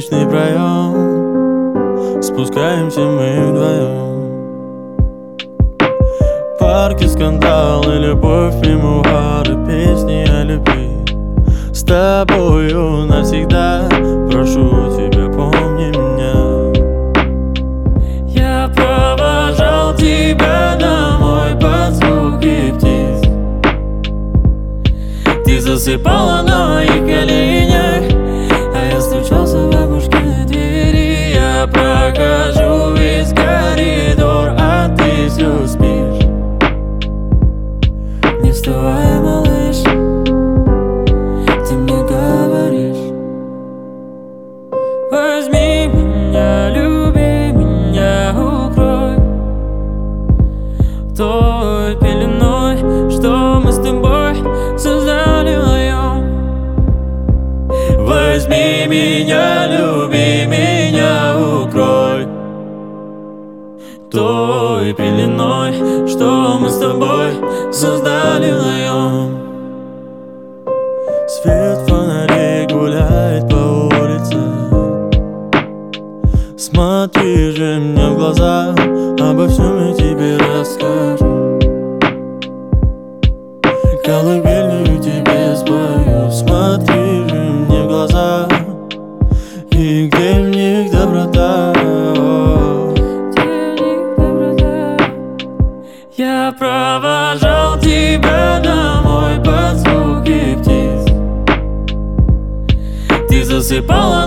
лестничный проем, спускаемся мы вдвоем. В парке скандал и любовь, мемуары, песни о любви. С тобою навсегда, прошу тебя, помни меня. Я провожал тебя домой под звуки птиц. Ты засыпала на моих коленях, а я стучался в бабушкиной двери. Я прохожу весь коридор, а ты все спишь. Не вставай, малыш, ты мне говоришь: возьми меня, люби меня, укрой той пеленой, что мы с тобой создали вдвоем. Возьми меня, люби меня, укрой той пеленой, что мы с тобой создали вдвоем. Свет фонарей гуляет по улице. Смотри же мне в глаза, обо всем я тебе расскажу. Колыбельную тебе спою. Смотри же мне в глаза, и где в них доброта? Я провожал тебя домой под звуки птиц. Ты засыпала